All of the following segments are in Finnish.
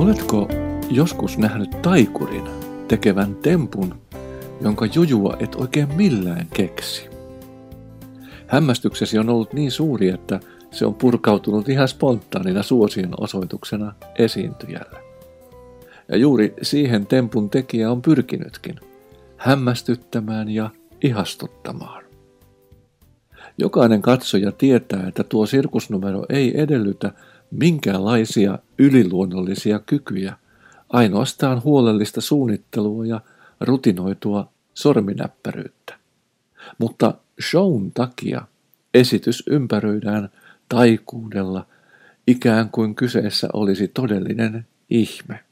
Oletko joskus nähnyt taikurin tekevän tempun, jonka jujua et oikein millään keksi? Hämmästyksesi on ollut niin suuri, että se on purkautunut ihan spontaanina suosion osoituksena esiintyjälle. Ja juuri siihen tempun tekijä on pyrkinytkin, hämmästyttämään ja ihastuttamaan. Jokainen katsoja tietää, että tuo sirkusnumero ei edellytä minkäänlaisia yliluonnollisia kykyjä, ainoastaan huolellista suunnittelua ja rutinoitua sorminäppäryyttä. Mutta shown takia esitys ympäröidään taikuudella, ikään kuin kyseessä olisi todellinen ihme.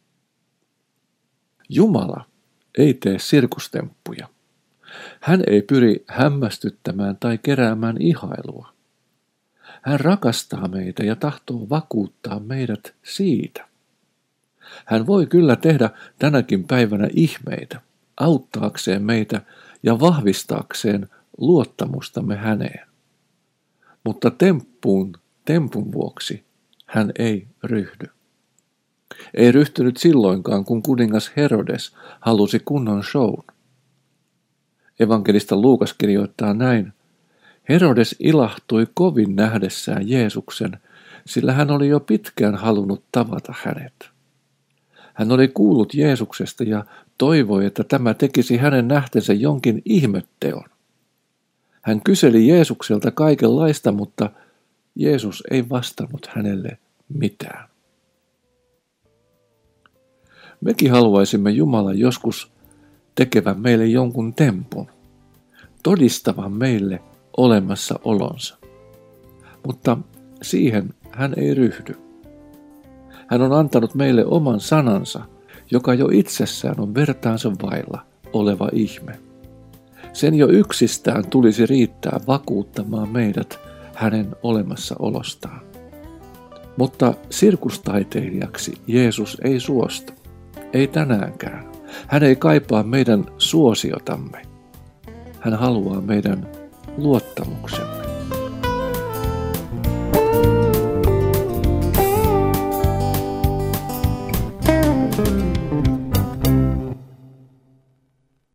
Jumala ei tee sirkustemppuja. Hän ei pyri hämmästyttämään tai keräämään ihailua. Hän rakastaa meitä ja tahtoo vakuuttaa meidät siitä. Hän voi kyllä tehdä tänäkin päivänä ihmeitä, auttaakseen meitä ja vahvistaakseen luottamustamme häneen. Mutta tempun vuoksi hän ei ryhdy. Ei ryhtynyt silloinkaan, kun kuningas Herodes halusi kunnon shown. Evankelista Luukas kirjoittaa näin: Herodes ilahtui kovin nähdessään Jeesuksen, sillä hän oli jo pitkään halunnut tavata hänet. Hän oli kuullut Jeesuksesta ja toivoi, että tämä tekisi hänen nähtensä jonkin ihmetteon. Hän kyseli Jeesukselta kaikenlaista, mutta Jeesus ei vastannut hänelle mitään. Mekin haluaisimme Jumalan joskus tekevän meille jonkun tempun, todistavan meille olemassaolonsa. Mutta siihen hän ei ryhdy. Hän on antanut meille oman sanansa, joka jo itsessään on vertaansa vailla oleva ihme. Sen jo yksistään tulisi riittää vakuuttamaan meidät hänen olemassaolostaan. Mutta sirkustaiteilijaksi Jeesus ei suostu. Ei tänäänkään. Hän ei kaipaa meidän suosiotamme. Hän haluaa meidän luottamuksemme.